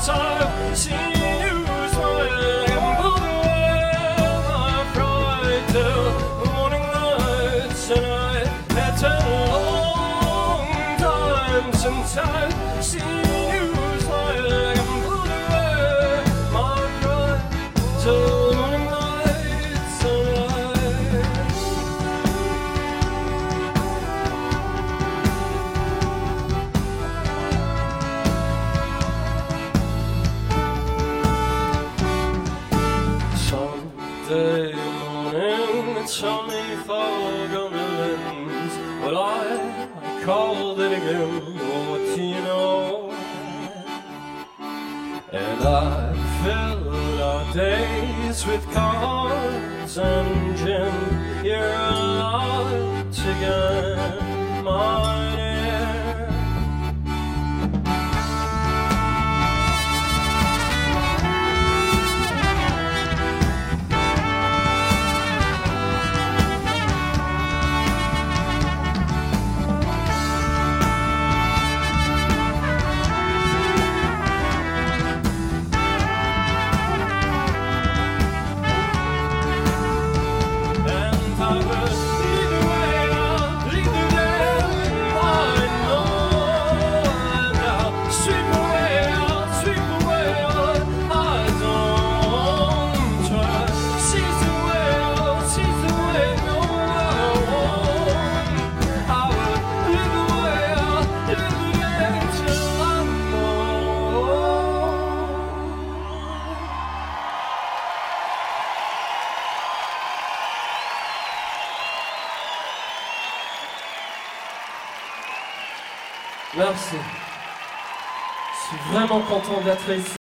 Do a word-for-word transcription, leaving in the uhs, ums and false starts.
since I've seen you smiling and put away my pride till the morning lights. And I had ten long time since I've seen you smiling and put away my pride till the morning lights. And I Sunday morning, it's only fog on the lens. Well, I, I called it again, oh, what do you know? And I filled our days with cards and gin. You're allowed to get my dear. Merci. Je suis vraiment content d'être ici.